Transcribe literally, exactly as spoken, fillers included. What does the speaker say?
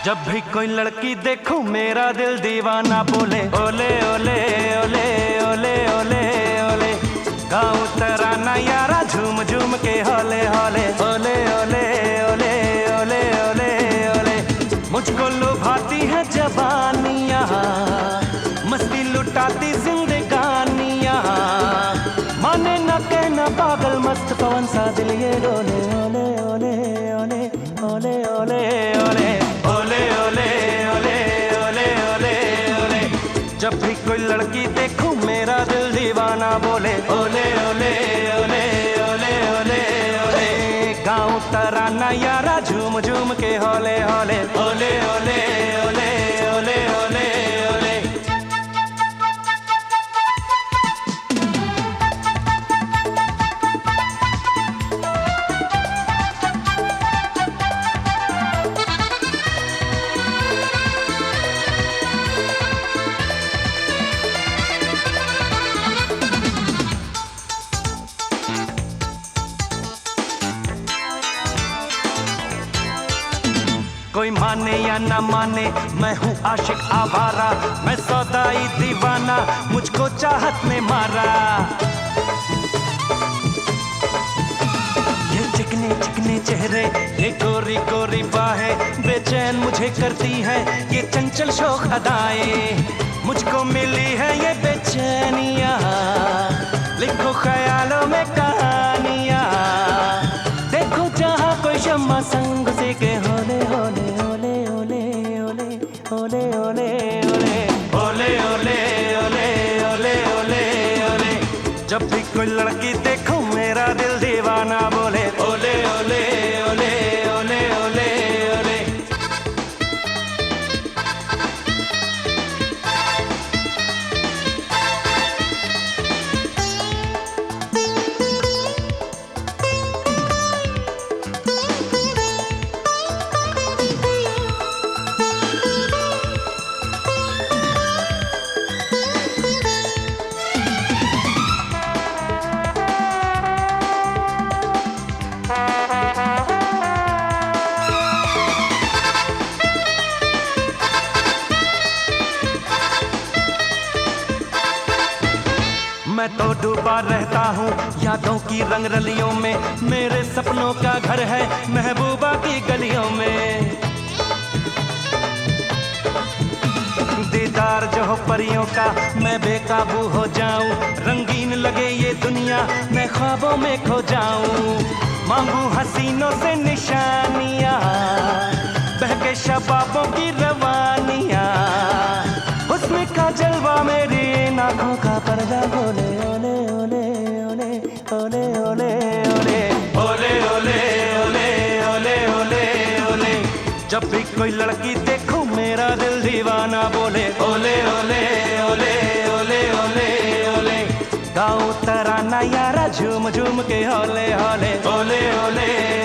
जब भी कोई लड़की देखूं मेरा दिल दीवाना बोले ओले ओले ओले ओले ओले ओले। गाऊं तराना यारा झूम झूम के होले होले ओले ओले ओले ओले ओले ओले। मुझको लुभाती है जवानियाँ, मस्ती लुटाती जिंदगानियाँ। माने न कहना पागल मस्त पवन सा दिल ये डोले ओले ओले ओले ओले ओले ओले ओले ओले ओले ओले ओले ओले। जब भी कोई लड़की देखूं मेरा दिल दीवाना बोले ओले ओले ओले ओले ओले ओले। गाऊं तराना यारा झूम झूम के होले होले ओले ओले ओले ओले ओले ओले। कोई माने या ना माने मैं हूँ आशिक आवारा, मैं सौदाई दीवाना मुझको चाहत ने मारा। ये चिकने चिकने चेहरे ये गोरी गोरी बाहें बेचैन मुझे करती है ये चंचल शोख अदाएं। मुझको मिली है ये बेचैनियाँ, लिखो ख्यालों में कहानियाँ। देखो जहाँ कोई शम्मा संग से के होले होले ओले ओले ओले ओले ओले ओले ओले ओले ओले ओले ओले ओले। जब भी कोई लड़की देखूं मेरा दिल दीवाना बोले ओले ओले ओले ओले ओले ओले। मैं तो डूबा रहता हूँ यादों की रंग रलियों में, मेरे सपनों का घर है महबूबा की गलियों में। दीदार जो हो परियों का मैं बेकाबू हो जाऊं, रंगीन लगे ये दुनिया मैं ख्वाबों में खो जाऊं। मांगू हसीनों से निशानियाँ बहके शबाबों की रवानियाँ। हुस्न का जलवा मेरी आँखों का पर्दा बोले ओले ओले ओले ओले ओले ओले ओले ओले ओले ओले ओले ओले। जब भी कोई लड़की देखूं मेरा दिल दीवाना बोले ओले ओले ओले ओले ओले ओले। गाऊं तराना यारा झूम झूम के होले होले ओले ओले